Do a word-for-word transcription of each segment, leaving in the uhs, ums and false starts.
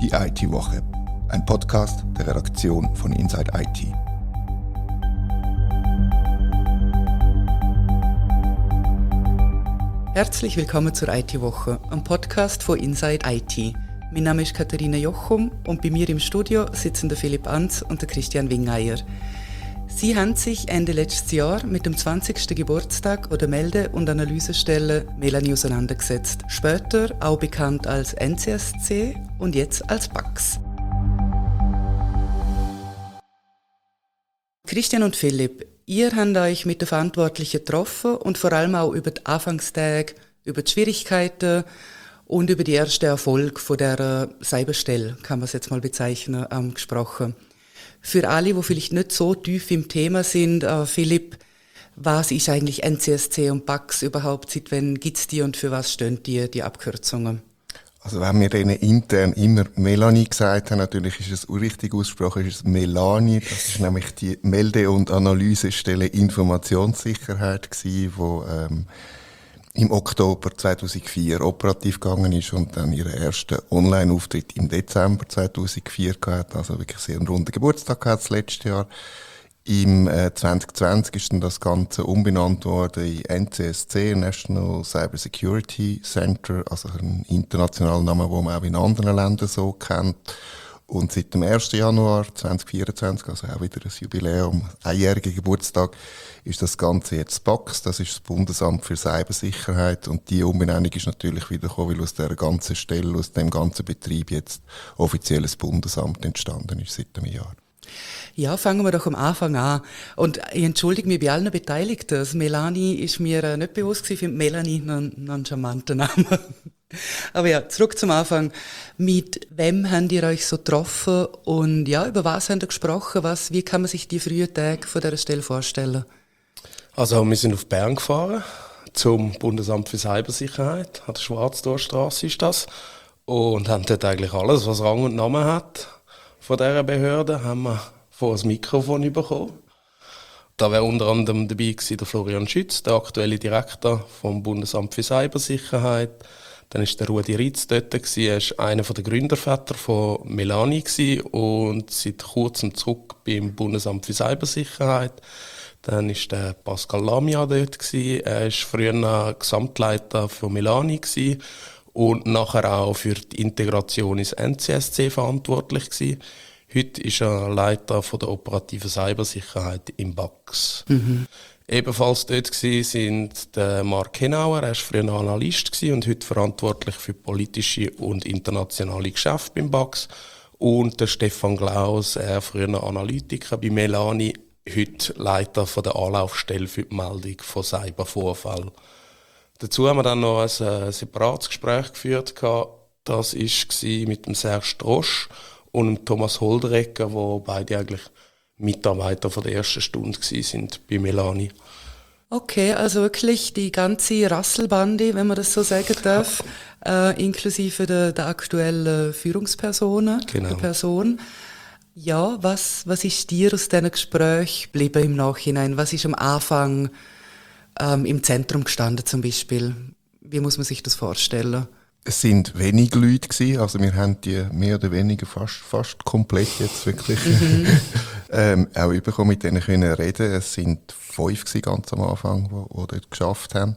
Die I T-Woche, ein Podcast der Redaktion von Inside I T. Herzlich willkommen zur I T-Woche, einem Podcast von Inside I T. Mein Name ist Katharina Jochum und bei mir im Studio sitzen der Philipp Anz und der Christian Wingeier. Sie haben sich Ende letztes Jahr mit dem zwanzigsten Geburtstag der Melde- und Analysestelle Melanie auseinandergesetzt. Später auch bekannt als N C S C und jetzt als B A X. Christian und Philipp, ihr habt euch mit den Verantwortlichen getroffen und vor allem auch über die Anfangstage, über die Schwierigkeiten und über die ersten Erfolge von der Cyberstelle, kann man es jetzt mal bezeichnen, ähm, gesprochen. Für alle, die vielleicht nicht so tief im Thema sind, äh, Philipp, was ist eigentlich N C S C und B A X überhaupt? Seit wann gibt es die und für was stehen die, die Abkürzungen? Also wenn wir denen intern immer Melanie gesagt haben, natürlich ist es richtig ausgesprochen, ist es Melanie. Das ist nämlich die Melde- und Analysestelle Informationssicherheit gewesen, wo ähm, im Oktober zweitausendvier operativ gegangen ist und dann ihren ersten Online-Auftritt im Dezember zweitausendvier gehabt. Also wirklich sehr einen runden Geburtstag gehabt das letzte Jahr. Im äh, zwanzig zwanzig ist dann das Ganze umbenannt worden in N C S C, National Cyber Security Center, also ein internationaler Name, den man auch in anderen Ländern so kennt. Und seit dem ersten Januar zweitausendvierundzwanzig, also auch wieder ein Jubiläum, einjähriger Geburtstag, ist das Ganze jetzt B A X, das ist das Bundesamt für Cybersicherheit. Und die Umbenennung ist natürlich wieder gekommen, weil aus dieser ganzen Stelle, aus dem ganzen Betrieb jetzt offizielles Bundesamt entstanden ist seit einem Jahr. Ja, fangen wir doch am Anfang an. Und ich entschuldige mich bei allen Beteiligten. Das Melanie ist mir äh, nicht bewusst gewesen. Ich finde Melanie einen, einen charmanten Namen. Aber ja, zurück zum Anfang. Mit wem habt ihr euch so getroffen und ja, über was habt ihr gesprochen? Was, wie kann man sich die frühen Tage von dieser Stelle vorstellen? Also wir sind auf Bern gefahren, zum Bundesamt für Cybersicherheit. An der Schwarztorstrasse ist das. Und haben dort eigentlich alles, was Rang und Namen hat von dieser Behörde, haben wir vor das Mikrofon bekommen. Da wäre unter anderem dabei gewesen der Florian Schütz, der aktuelle Direktor vom Bundesamt für Cybersicherheit. Dann war der Rudi Ritz dort gewesen. Er war einer der Gründerväter von Melanie gewesen und seit kurzem zurück beim Bundesamt für Cybersicherheit. Dann war der Pascal Lamia dort gewesen. Er war früher Gesamtleiter von Melanie gewesen und nachher auch für die Integration ins N C S C verantwortlich gewesen. Heute ist er Leiter von der operativen Cybersicherheit im B A X. Mhm. Ebenfalls dort sind der Mark Henauer, er war früher Analyst und heute verantwortlich für politische und internationale Geschäfte beim B A X. Und der Stefan Glaus, er früher Analytiker bei Melanie, heute Leiter von der Anlaufstelle für die Meldung von Cybervorfällen. Dazu haben wir dann noch ein äh, separates Gespräch geführt. Das war mit dem Serge Strosch und dem Thomas Holderecker, die beide eigentlich Mitarbeiter von der ersten Stunde waren bei Melanie. Okay, also wirklich die ganze Rasselbande, wenn man das so sagen darf, äh, inklusive der, der aktuellen Führungspersonen, genau. der Person. Ja, was, was ist dir aus diesen Gesprächen geblieben im Nachhinein? Was ist am Anfang ähm, im Zentrum gestanden zum Beispiel? Wie muss man sich das vorstellen? Es sind wenig Leute gewesen, also wir haben die mehr oder weniger fast, fast komplett jetzt wirklich mhm. ähm, auch überkommen, mit denen können reden. Es sind fünf gewesen, ganz am Anfang, die, die dort geschafft haben.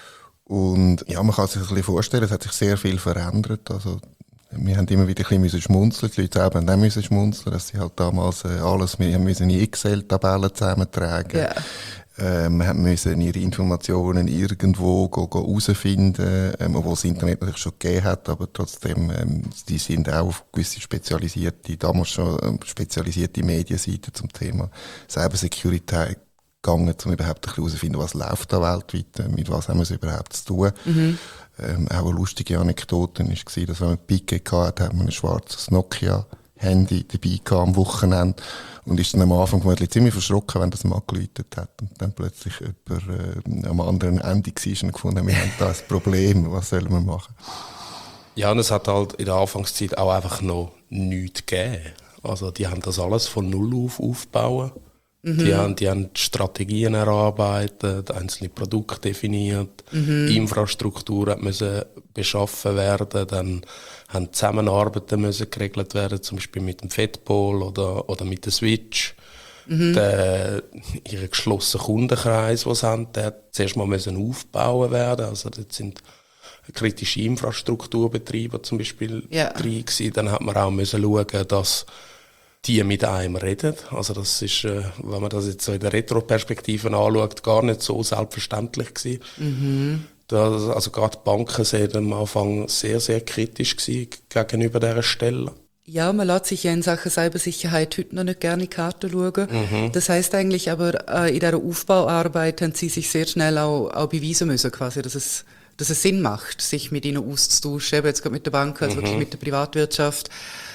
Und ja, man kann sich ein bisschen vorstellen, es hat sich sehr viel verändert. Also wir haben immer wieder ein bisschen schmunzeln, die Leute selber haben auch müssen schmunzeln, dass sie halt damals äh, alles, wir müssen in Excel-Tabellen zusammentragen. Yeah. Ähm, wir mussten ihre Informationen irgendwo go, go herausfinden, ähm, obwohl es Internet natürlich schon gegeben hat, aber trotzdem, ähm, die sind auch auf gewisse spezialisierte, damals schon ähm, spezialisierte Medienseiten zum Thema Cybersecurity gegangen, um überhaupt ein bisschen herauszufinden, was läuft da weltweit, mit was haben wir es überhaupt zu tun. Mhm. Ähm, auch eine lustige Anekdote war, dass wenn man Piquet hatte, hat man ein schwarzes Nokia-Handy dabei gehabt am Wochenende und ist dann am Anfang ziemlich verschrocken, wenn das mal geläutet hat und dann plötzlich jemand äh, am anderen Ende war und gefunden, wir haben da ein Problem, was sollen wir machen? Ja, und es hat halt in der Anfangszeit auch einfach noch nichts gegeben. Also die haben das alles von Null auf aufbauen Mhm. Die, haben, die haben Strategien erarbeitet, einzelne Produkte definiert, mhm. Infrastruktur müssen beschaffen werden, dann haben Zusammenarbeiten müssen geregelt werden, zum Beispiel mit dem Fedpol oder, oder mit der Switch. Mhm. Der, ihren geschlossenen Kundenkreis, den sie haben, der hat zuerst mal müssen aufbauen werden. Also dort sind kritische Infrastrukturbetreiber zum Beispiel ja. drin gewesen. Dann hat man auch müssen schauen, dass die mit einem reden. Also das ist, wenn man das jetzt so in der Retroperspektive anschaut, gar nicht so selbstverständlich gewesen. Mhm. Das, also gerade die Banken sind am Anfang sehr, sehr kritisch gewesen gegenüber dieser Stelle. Ja, man lässt sich ja in Sachen Cybersicherheit heute noch nicht gerne in die Karte schauen. Mhm. Das heisst eigentlich aber, äh, in dieser Aufbauarbeit haben sie sich sehr schnell auch, auch beweisen müssen, quasi, dass es, dass es Sinn macht, sich mit ihnen auszutauschen, eben jetzt gerade mit der Bank, also mhm. wirklich mit der Privatwirtschaft.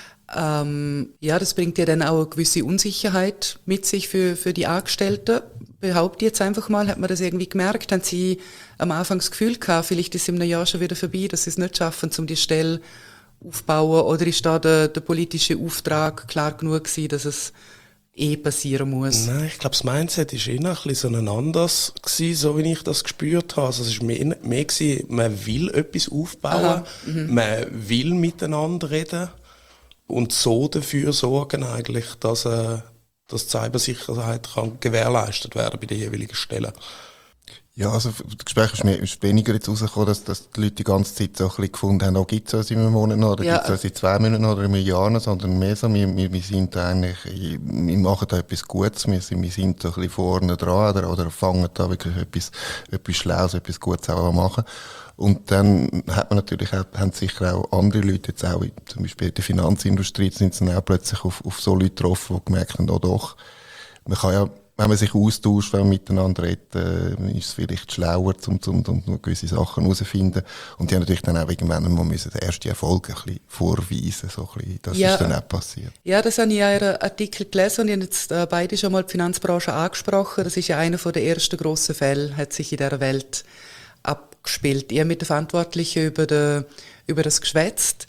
Ähm, ja, das bringt ja dann auch eine gewisse Unsicherheit mit sich für, für die Angestellten. Behaupte jetzt einfach mal, hat man das irgendwie gemerkt? Haben Sie am Anfang das Gefühl gehabt, vielleicht ist es in einem Jahr schon wieder vorbei, dass Sie es nicht schaffen, um die Stelle aufbauen, oder ist da der, der politische Auftrag klar genug gewesen, dass es eh passieren muss? Nein, ich glaube, das Mindset war eher ein bisschen so anders gewesen, so wie ich das gespürt habe. Also es war mehr, mehr gewesen, man will etwas aufbauen, mhm. man will miteinander reden und so dafür sorgen eigentlich, dass, äh, dass die Cybersicherheit kann gewährleistet werden bei den jeweiligen Stellen. Ja, also das Gespräch ist, mir, ist weniger jetzt rausgekommen, dass, dass die Leute die ganze Zeit so ein bisschen gefunden haben, oh, gibt es das in einem Monat noch, oder ja. gibt es das in zwei Monaten oder in einem Jahr, sondern mehr so, wir, wir, wir sind eigentlich, wir machen da etwas Gutes, wir sind, wir sind so ein bisschen vorne dran, oder, oder fangen da wirklich etwas, etwas Schlaues, etwas Gutes auch an machen. Und dann hat man natürlich auch, haben sicher auch andere Leute jetzt auch, zum Beispiel in der Finanzindustrie, sind dann auch plötzlich auf, auf so Leute getroffen, die gemerkt haben, oh doch, man kann ja, wenn man sich austauscht, wenn man miteinander redet, äh, ist es vielleicht schlauer, um, um, um gewisse Sachen herauszufinden. Und die haben natürlich dann auch irgendwann mal müssen den ersten Erfolg ein bisschen vorweisen. So ein bisschen. Das ja. ist dann auch passiert. Ja, das habe ich in einem Artikel gelesen und ich habe jetzt äh, beide schon mal die Finanzbranche angesprochen. Das ist ja einer der ersten grossen Fälle, hat sich in dieser Welt abgespielt. Ich habe mit den Verantwortlichen über, de, über das geschwätzt.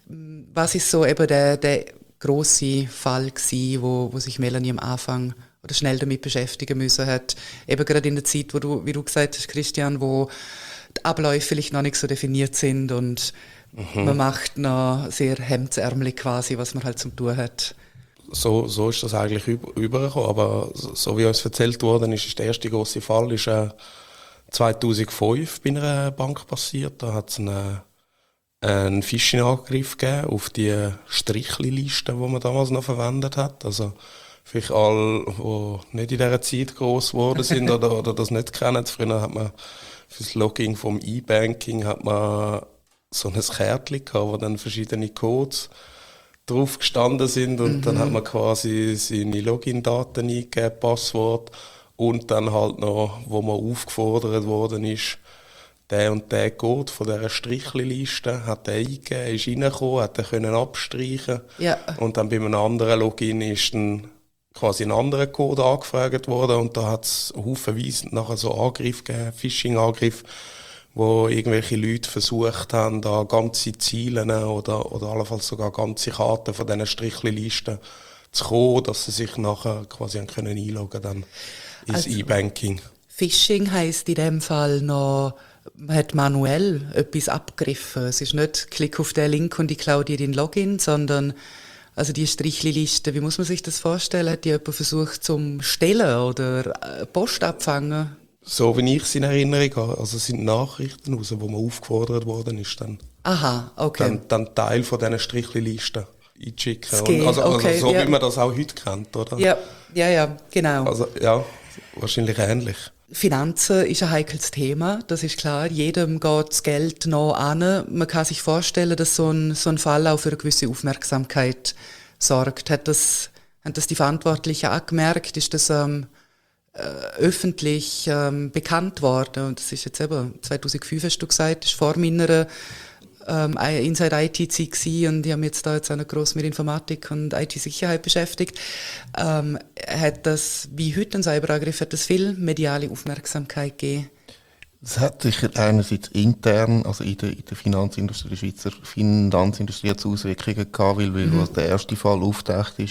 Was ist so eben der, der grosse Fall gewesen, wo, wo sich Melanie am Anfang oder schnell damit beschäftigen müssen hat. Eben gerade in der Zeit, wo du, wie du gesagt hast, Christian, wo die Abläufe vielleicht noch nicht so definiert sind und mhm. man macht noch sehr hemdsärmelig quasi, was man halt zum Tun hat. So, so ist das eigentlich übergekommen, aber so wie uns erzählt worden ist, ist der erste grosse Fall ist äh, zweitausendfünf bei einer Bank passiert. Da hat es einen, einen Phishing-Angriff gegeben auf die Strichli-Liste, die man damals noch verwendet hat. Also vielleicht alle, die nicht in dieser Zeit gross geworden sind oder, oder das nicht kennen. Früher hat man für das Login vom E-Banking hat man so ein Kärtchen gehabt, wo dann verschiedene Codes drauf gestanden sind und mhm. dann hat man quasi seine Login-Daten eingegeben, Passwort und dann halt noch, wo man aufgefordert worden ist, der und der Code von dieser Strichli-Liste hat er eingegeben, ist reingekommen, hat er können abstreichen ja. und dann bei einem anderen Login ist dann quasi ein anderer Code angefragt worden und da hat es haufenweise nachher so Angriffe gegeben, Phishing-Angriffe, wo irgendwelche Leute versucht haben, da ganze Ziele oder, oder allenfalls sogar ganze Karten von diesen Strichli-Listen zu kommen, dass sie sich nachher quasi können einloggen dann ins also, E-Banking. Phishing heisst in dem Fall noch, man hat manuell etwas abgegriffen. Es ist nicht, klick auf den Link und ich klaue dir den Login, sondern also die Strichli-Liste, wie muss man sich das vorstellen? Hat die jemand versucht zum Stellen oder Post abfangen? So wie ich es in Erinnerung habe. Also es sind Nachrichten raus, wo man aufgefordert worden ist, dann, Aha, okay. dann, dann Teil von diesen Strichli-Listen einzuschicken. Und also, okay, also so ja. wie man das auch heute kennt, oder? Ja, ja, ja, genau. Also ja, wahrscheinlich ähnlich. Finanzen ist ein heikles Thema, das ist klar. Jedem geht das Geld noch an. Man kann sich vorstellen, dass so ein, so ein Fall auch für eine gewisse Aufmerksamkeit sorgt. Hat das, haben das die Verantwortlichen auch gemerkt? Ist das ähm, äh, öffentlich ähm, bekannt worden? Und das ist jetzt eben zweitausendfünf, hast du gesagt, ist vor meiner ähm, Inside I T-Zeit gewesen und ich habe mich jetzt da jetzt auch noch gross mit Informatik und I T-Sicherheit beschäftigt. Ähm, hat das, wie heute ein Cyberangriff, hat das viel mediale Aufmerksamkeit gegeben? Es hat sicher einerseits intern, also in der, in der Finanzindustrie, der Schweizer Finanzindustrie hat es Auswirkungen gehabt, weil, weil mhm. als der erste Fall auftaucht ist,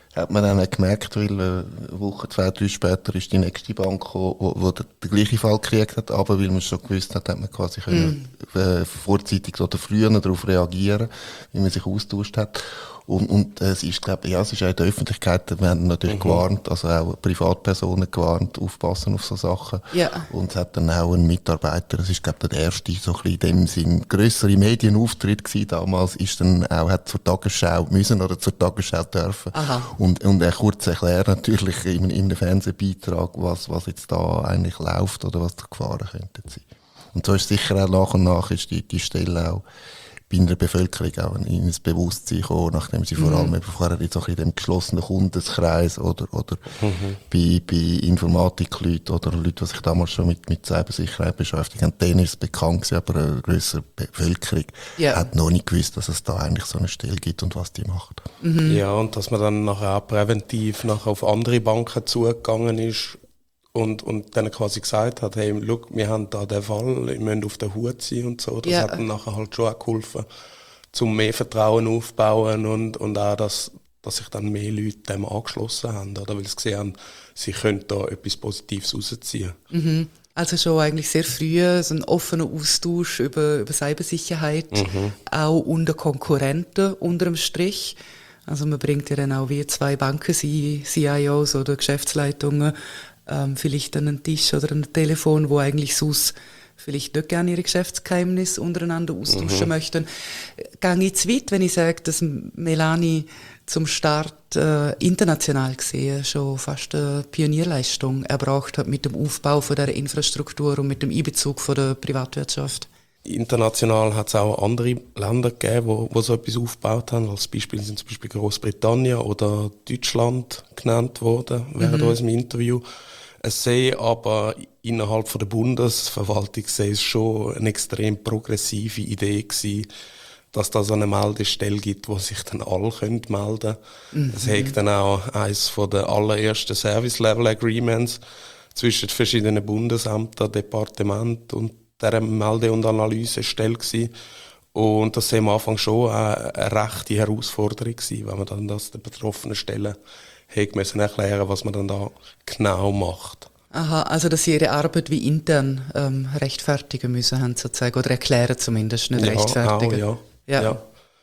hat man dann auch gemerkt, weil äh, eine Woche, zwei, drei später ist die nächste Bank gekommen, wo, wo der, der gleiche Fall gekriegt hat, aber weil man schon gewusst hat, hat man quasi mm. können, äh, vorzeitig oder früher darauf reagieren, wie man sich austauscht hat. Und, und äh, es ist, glaube ich, ja, es ist auch in der Öffentlichkeit, wir haben natürlich mhm. gewarnt, also auch Privatpersonen gewarnt, aufpassen auf so Sachen. Ja. Und es hat dann auch ein Mitarbeiter, das ist, glaube ich, der erste, so ein bisschen in dem Sinn, grössere Medienauftritt gewesen damals, ist dann auch, hat zur Tagesschau müssen oder zur Tagesschau dürfen. Aha. Und, und er kurz erklärt natürlich in, in einem Fernsehbeitrag, was, was jetzt da eigentlich läuft oder was die Gefahren könnten sein. Und so ist sicher auch nach und nach ist die, die Stelle auch bei der Bevölkerung auch in das Bewusstsein kommen, nachdem sie mhm. vor allem eben vorher jetzt auch in dem geschlossenen Kundenkreis oder, oder mhm. bei, bei Informatikleuten oder Leuten, die sich damals schon mit, mit Cybersicherheit beschäftigt haben, denen ist es bekannt gewesen, aber eine grössere Bevölkerung ja. hat noch nicht gewusst, dass es da eigentlich so eine Stelle gibt und was die macht. Mhm. Ja, und dass man dann nachher auch präventiv nachher auf andere Banken zugegangen ist, Und, und dann quasi gesagt hat, hey, look, wir haben da den Fall, wir müssen auf der Hut sein und so. Das ja. hat dann nachher halt schon auch geholfen, zum mehr Vertrauen aufbauen und, und auch, dass, dass sich dann mehr Leute dem angeschlossen haben, oder? Weil sie gesehen haben, sie können da etwas Positives rausziehen. Mhm. Also schon eigentlich sehr früh so ein offener Austausch über, über Cybersicherheit, mhm. auch unter Konkurrenten unterm Strich. Also man bringt ja dann auch wie zwei Banken, C I Os oder Geschäftsleitungen, Ähm, vielleicht an einen Tisch oder an ein Telefon, wo eigentlich sonst vielleicht nicht gerne ihre Geschäftsgeheimnisse untereinander austauschen mhm. möchten. Gehe ich zu weit, wenn ich sage, dass Melanie zum Start äh, international gesehen schon fast eine Pionierleistung erbracht hat mit dem Aufbau von der Infrastruktur und mit dem Einbezug von der Privatwirtschaft? International hat es auch andere Länder gegeben, wo, wo so etwas aufgebaut haben. Als Beispiel sind zum Beispiel Großbritannien oder Deutschland genannt worden während mhm. unserem Interview. Es sei aber innerhalb von der Bundesverwaltung sei es schon eine extrem progressive Idee gewesen, dass da so eine Meldestelle gibt, wo sich dann alle können melden können. Es mhm. hat dann auch eines von der allerersten Service-Level-Agreements zwischen den verschiedenen Bundesämtern, Departementen und dieser Melde- und Analysestelle gewesen. Und das war am Anfang schon eine, eine rechte Herausforderung gewesen, wenn man dann das den betroffenen Stellen hätte müssen erklären, was man dann da genau macht. Aha, also dass sie ihre Arbeit wie intern ähm, rechtfertigen müssen haben sozusagen, oder erklären zumindest, nicht ja, rechtfertigen. Auch, ja. Ja. ja.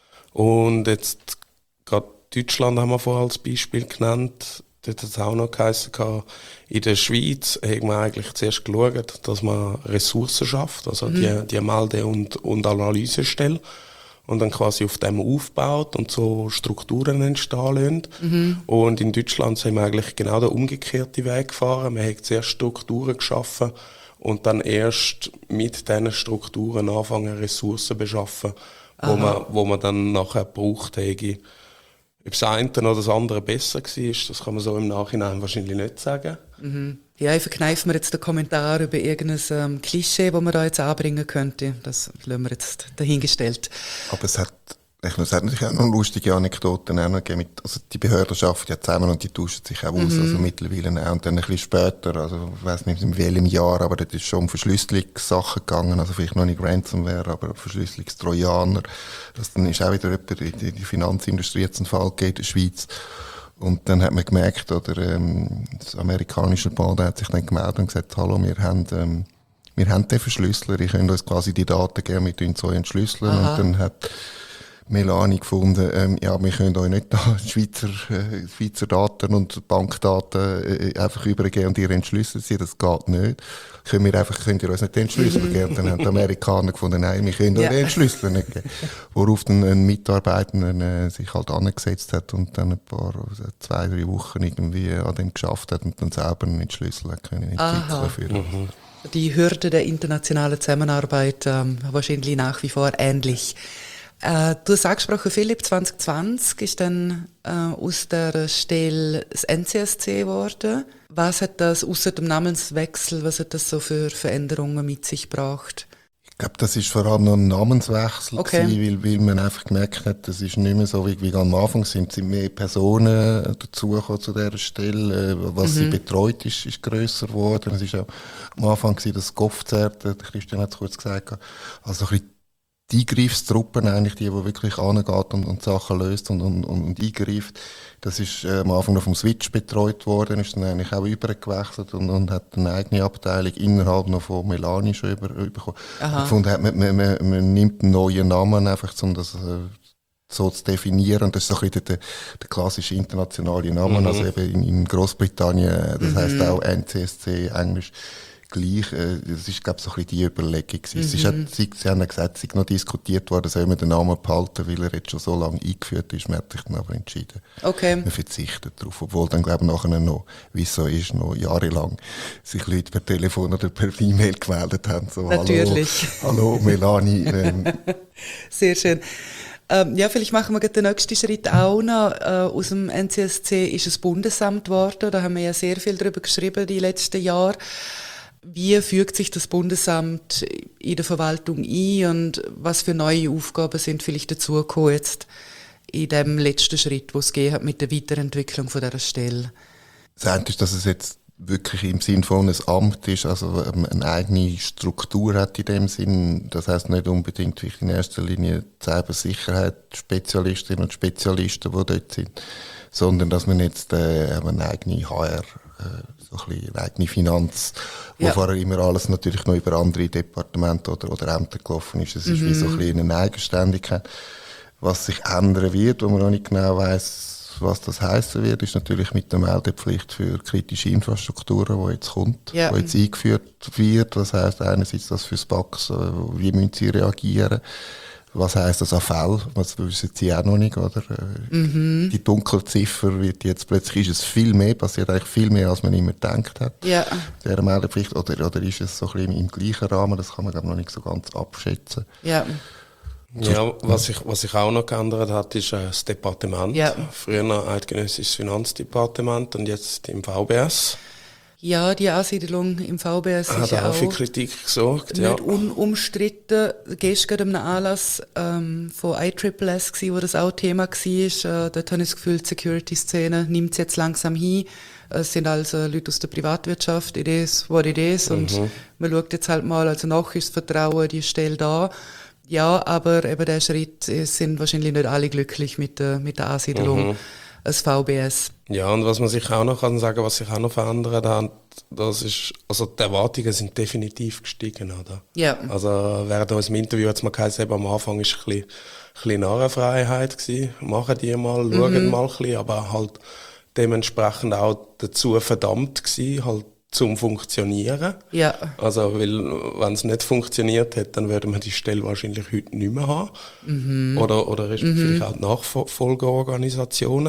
Und jetzt gerade Deutschland haben wir vorher als Beispiel genannt. Dort hat es auch noch geheißen, in der Schweiz haben wir eigentlich zuerst geschaut, dass man Ressourcen schafft, also mhm. die, die Melde- und, und Analysestelle. Und dann quasi auf dem aufbaut und so Strukturen entstehen lässt. Mhm. Und in Deutschland sind wir eigentlich genau den umgekehrten Weg gefahren. Wir haben zuerst Strukturen geschaffen und dann erst mit diesen Strukturen anfangen, Ressourcen beschaffen, wo man, wo man dann nachher braucht. Hätte. Ob das eine oder das andere besser war, das kann man so im Nachhinein wahrscheinlich nicht sagen. Mhm. Ja, ich verkneife mir jetzt den Kommentar über irgendein ähm, Klischee, das man da jetzt anbringen könnte. Das lassen wir jetzt dahingestellt. Aber es hat, ich es hat natürlich auch noch lustige Anekdoten auch noch gegeben. Mit, also die Behörden arbeiten ja zusammen und die tauschen sich auch aus, mhm. also mittlerweile auch. Und dann ein bisschen später, also ich weiss nicht in welchem Jahr, aber das ist schon um Verschlüsselungssachen gegangen, also vielleicht noch nicht Ransomware, aber Verschlüsselungstrojaner. Das dann ist auch wieder jemand in die Finanzindustrie jetzt einen Fall gegeben in der Schweiz. Und dann hat man gemerkt, oder ähm, das amerikanische Band hat sich dann gemeldet und gesagt, hallo, wir haben, ähm, wir haben den Verschlüsseler, ihr könnt uns quasi die Daten geben, wir tun so entschlüsseln. Aha. Und dann hat Melanie gefunden, ähm, ja, wir können euch nicht da Schweizer, äh, Schweizer Daten und Bankdaten äh, einfach übergeben und ihr entschlüsselt sie, das geht nicht. Können wir einfach, könnt ihr uns nicht entschlüsseln geben? Und dann haben die Amerikaner gefunden, nein, wir können ja. euch den Entschlüsseln nicht geben. Worauf dann ein Mitarbeiter äh, sich halt angesetzt hat und dann ein paar, also zwei, drei Wochen irgendwie an dem geschafft hat und dann selber einen Entschlüssel hat können entwickeln. Mhm. Die Hürde der internationalen Zusammenarbeit ähm, wahrscheinlich nach wie vor ähnlich. Äh, du hast angesprochen, Philipp, zwanzig zwanzig ist dann äh, aus der Stelle das N C S C geworden. Was hat das, ausser dem Namenswechsel, was hat das so für Veränderungen mit sich gebracht? Ich glaube, das ist vor allem noch ein Namenswechsel okay. gewesen, weil, weil man einfach gemerkt hat, das ist nicht mehr so, wie, wie am Anfang sind, sind mehr Personen dazugekommen zu dieser Stelle, was mhm. sie betreut ist, ist grösser geworden. Es ist auch am Anfang gewesen, das Goffzert, der Christian hat es kurz gesagt, also ein bisschen die Eingreifstruppen eigentlich, die, die wirklich angeht und, und Sachen löst und, und, und eingreift. Das ist äh, am Anfang noch vom Switch betreut worden, ist dann eigentlich auch übergewechselt und, und hat eine eigene Abteilung innerhalb noch von Melanie schon über, überbekommen. Gefunden hat, man, man, man, man nimmt einen neuen Namen einfach, um das äh, so zu definieren. Und das ist so ein bisschen der, der klassische internationale Name, mhm. also eben in, in Großbritannien, das mhm. heisst auch N C S C, Englisch. Gleich, äh, das ist, glaube ich, so ein bisschen die Überlegung gewesen. Mhm. Es ist, hat, sie, sie haben gesagt, es ist noch diskutiert worden, soll man den Namen behalten, weil er jetzt schon so lange eingeführt ist. Man hat sich dann aber entschieden. Okay. Man verzichtet darauf. Obwohl dann, glaube ich, nachher noch, wie es so ist, noch jahrelang sich Leute per Telefon oder per E-Mail gemeldet haben. So, natürlich. Hallo, hallo Melanie. Ähm. Sehr schön. Ähm, ja, vielleicht machen wir den nächsten Schritt auch noch. Äh, aus dem N C S C ist ein Bundesamt geworden. Da haben wir ja sehr viel darüber geschrieben die letzten Jahre. Wie fügt sich das Bundesamt in der Verwaltung ein und was für neue Aufgaben sind vielleicht dazugekommen jetzt in dem letzten Schritt, wo es gegeben hat mit der Weiterentwicklung von dieser Stelle? Das eine ist, dass es jetzt wirklich im Sinn von einem Amt ist, also eine eigene Struktur hat in dem Sinn. Das heisst nicht unbedingt in erster Linie Cybersicherheit-Spezialistinnen und Spezialisten, die dort sind, sondern dass man jetzt äh, eine eigene H R, äh, so ein bisschen eine eigene Finanz, wo ja. vorher immer alles natürlich noch über andere Departemente oder, oder Ämter gelaufen ist. Es ist mhm. wie so ein bisschen eine Eigenständigkeit. Was sich ändern wird, wo man noch nicht genau weiss, was das heissen wird, ist natürlich mit der Meldepflicht für kritische Infrastrukturen, die jetzt kommt, ja. die jetzt eingeführt wird. Was heisst einerseits das fürs B A K S, wie müssen sie reagieren? Was heisst das an Fällen? Das wissen sie auch noch nicht, oder? Mhm. Die Dunkelziffer wird jetzt plötzlich, ist es viel mehr, passiert eigentlich viel mehr, als man immer gedacht hat. Ja. Der Meldepflicht, oder, oder ist es so ein bisschen im gleichen Rahmen? Das kann man, glaube ich, noch nicht so ganz abschätzen. Ja. Ja, was sich was sich auch noch geändert hat, ist äh, das Departement. Ja. Früher noch Eidgenössisches Finanzdepartement und jetzt im V B S. Ja, die Ansiedelung im V B S hat ist ja auch auch für Kritik gesorgt. Nicht ja. unumstritten. Gestern am Anlass ähm, von I S S S, gewesen, wo das auch Thema war, äh, dort habe ich das Gefühl, die Security-Szene nimmt es jetzt langsam hin. Es sind also Leute aus der Privatwirtschaft, it is what it is. Mhm. Und man schaut jetzt halt mal, also noch ist das Vertrauen, die Stelle da. Ja, aber eben der Schritt, es sind wahrscheinlich nicht alle glücklich mit der, mit der Ansiedelung mhm. als V B S. Ja, und was man sich auch noch kann sagen, was sich auch noch verändert hat, das ist, also die Erwartungen sind definitiv gestiegen, oder? Ja. Also während unserem Interview hat es mal geheißen, am Anfang ist ein bisschen, ein bisschen Narrenfreiheit gewesen. Machen die mal, schauen mhm. mal ein bisschen, aber halt dementsprechend auch dazu verdammt gewesen, halt zum Funktionieren. Ja. Also, weil, wenn es nicht funktioniert hätte, dann würden wir die Stelle wahrscheinlich heute nicht mehr haben. Mhm. Oder, oder ist mhm. vielleicht auch Nachfolgeorganisationen.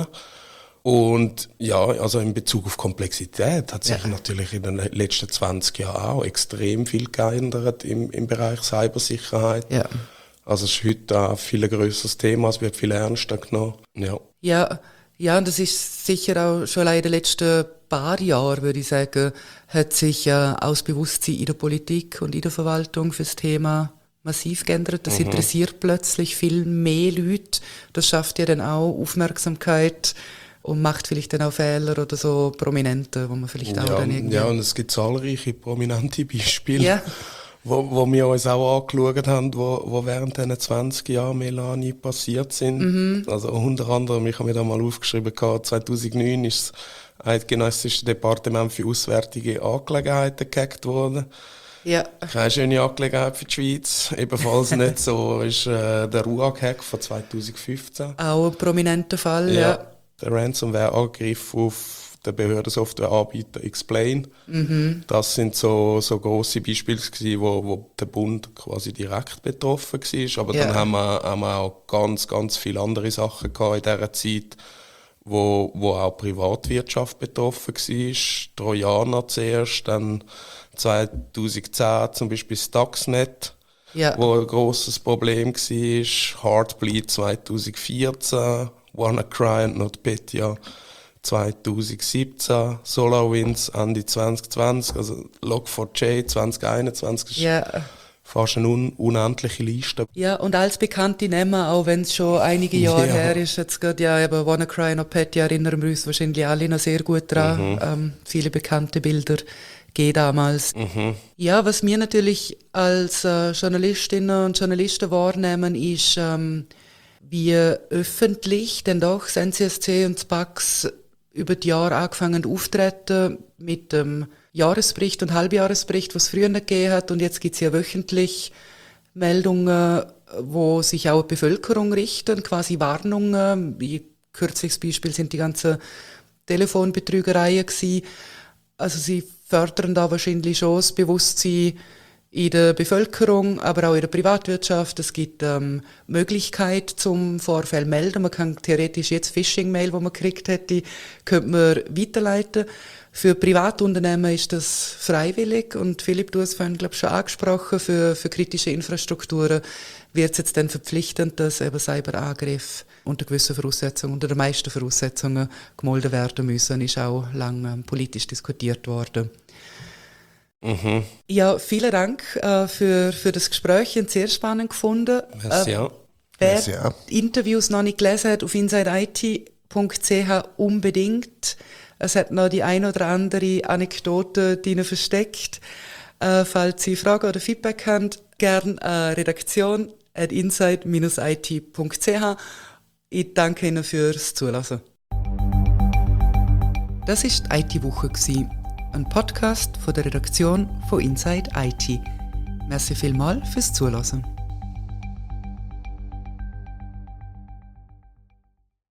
Und ja, also in Bezug auf Komplexität hat sich ja. natürlich in den letzten zwanzig Jahren auch extrem viel geändert im, im Bereich Cybersicherheit. Ja. Also es ist heute auch ein viel grösseres Thema, es wird viel ernster genommen. Ja. Ja. Ja, und das ist sicher auch schon in den letzten paar Jahren, würde ich sagen, hat sich äh, auch das Bewusstsein in der Politik und in der Verwaltung für das Thema massiv geändert. Das mhm. interessiert plötzlich viel mehr Leute. Das schafft ja dann auch Aufmerksamkeit und macht vielleicht dann auch Fehler oder so Prominente, wo man vielleicht auch ja, dann irgendwie... Ja, und es gibt zahlreiche prominente Beispiele. Ja. Wo, wo wir uns auch angeschaut haben, wo, wo während diesen zwanzig Jahren Melanie passiert sind. Mhm. Also unter anderem, ich habe mir da mal aufgeschrieben, zweitausendneun ist das Eidgenössische Departement für Auswärtige Angelegenheiten gehackt worden. Ja. Keine schöne Angelegenheit für die Schweiz. Ebenfalls nicht so ist äh, der R U A-Hack von zweitausendfünfzehn. Auch ein prominenter Fall, ja. ja. Der Ransomware-Angriff auf der Behördensoftwareanbieter Explain. Mhm. Das sind so, so grosse Beispiele gewesen, wo, wo der Bund quasi direkt betroffen war. Aber ja. dann haben wir, haben wir auch ganz, ganz viele andere Sachen gehabt in dieser Zeit, wo, wo auch Privatwirtschaft betroffen war. Trojaner zuerst, dann zweitausendzehn zum Beispiel Stuxnet, ja. wo ein grosses Problem war. Heartbleed zweitausendvierzehn, WannaCry und NotPetya zweitausendsiebzehn, SolarWinds Ende zwanzig zwanzig, also Log four j zwanzig einundzwanzig ist ja. fast eine un- unendliche Liste. Ja, und als bekannte Namen, auch wenn es schon einige Jahre ja. her ist, jetzt gerade ja eben WannaCry und NotPetya erinnern wir uns wahrscheinlich alle noch sehr gut dran. Mhm. Ähm, viele bekannte Bilder G damals. Mhm. Ja, was wir natürlich als äh, Journalistinnen und Journalisten wahrnehmen, ist, ähm, wie öffentlich denn doch das N C S C und das B A K S über die Jahre angefangen auftreten mit dem Jahresbericht und Halbjahresbericht, was es früher nicht gegeben hat. Und jetzt gibt es ja wöchentlich Meldungen, wo sich auch die Bevölkerung richten, quasi Warnungen. Wie kürzliches Beispiel sind die ganzen Telefonbetrügereien gewesen. Also sie fördern da wahrscheinlich schon das Bewusstsein in der Bevölkerung, aber auch in der Privatwirtschaft. Es gibt ähm, Möglichkeit zum Vorfall melden. Man kann theoretisch jetzt Phishing-Mail, die man gekriegt hätte, könnte man weiterleiten. Für Privatunternehmen ist das freiwillig und Philipp, du hast vorhin, glaube ich, schon angesprochen, für, für kritische Infrastrukturen wird es jetzt dann verpflichtend, dass eben Cyberangriffe unter gewissen Voraussetzungen, unter den meisten Voraussetzungen gemolden werden müssen, ist auch lange ähm, politisch diskutiert worden. Mhm. Ja, vielen Dank äh, für, für das Gespräch, ich habe es sehr spannend gefunden. Merci, Äh, ja. wer Merci, ja. die Interviews noch nicht gelesen hat, auf inside I T punkt c h unbedingt. Es hat noch die ein oder andere Anekdote drin versteckt. Äh, falls Sie Fragen oder Feedback haben, gern äh, redaktion at inside dash I T punkt c h. Ich danke Ihnen fürs Zuhören. Das war die I T-Woche, ein Podcast von der Redaktion von Inside I T. Merci vielmals fürs Zuhören.